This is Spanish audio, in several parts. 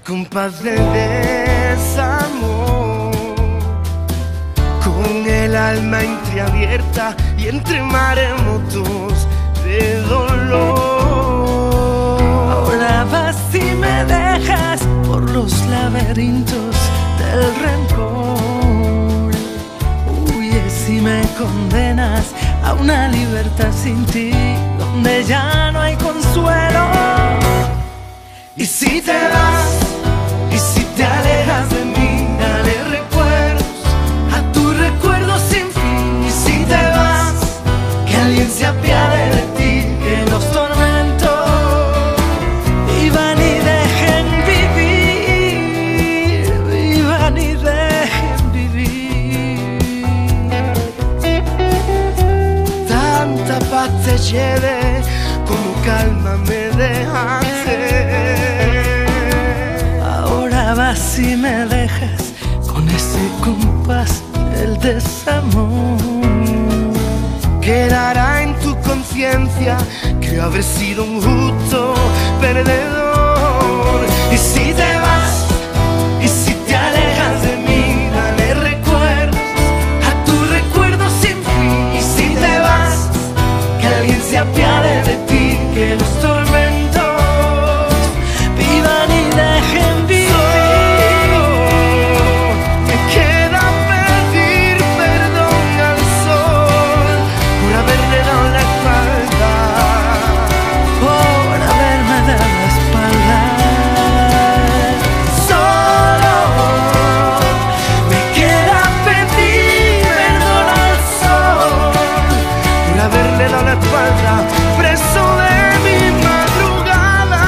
compás del desamor, con el alma entreabierta y entre maremotos de dolor. Ahora vas y me dejas por los laberintos del rencor. Huyes y me condenas a una libertad sin ti, donde ya no hay consuelo. Y si te vas, y si te alejas de mí, dale recuerdos a tu recuerdo sin fin. Y si te vas, que alguien se apiade de ti, que los tormentos vivan y dejen vivir, vivan y dejen vivir. Tanta paz te lleve como calma me dejaste. Ahora vas y me dejas con ese compás del desamor. Quedará en tu conciencia que habré sido un justo perdedor. Y si te vas, y si te alejas de mí, dale recuerdos a tu recuerdo sin fin. Y si te vas, que alguien se apiade de ti, que los tormentos Vivan y dejen vivir. me queda pedir perdón al sol por haberle dado la espalda. Por haberme dado la espalda. Solo me queda pedir perdón al sol por haberle dado la espalda, preso de mi madrugada.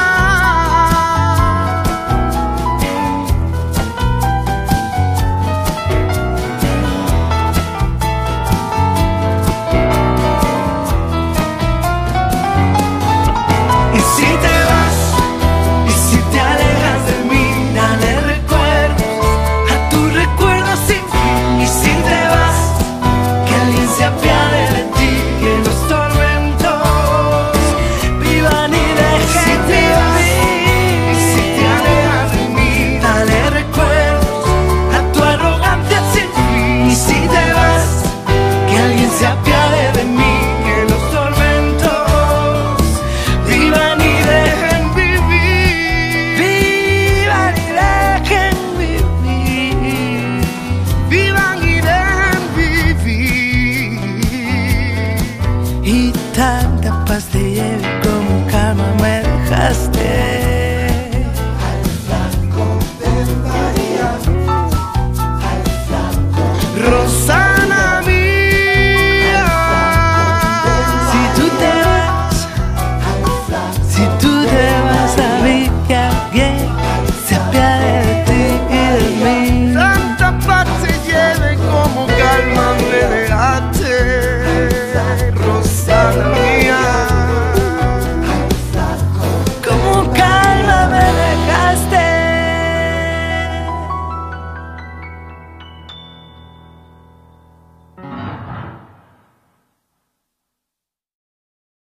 Y si te vas, y si te alejas de mí, dale recuerdos a tu recuerdo sin fin. Y si te vas, que alguien se apiade de ti, que los tormentos Vivan y y si dejen te vas, y si te vivir. alejas de mí, dale recuerdos a tu arrogancia sin fin. Y si te vas, que alguien se apiade de mí, que los tormentos vivan y dejen vivir. Vivan y dejen vivir. Vivan y dejen vivir. Y tanta paz te lleve como calma me dejaste.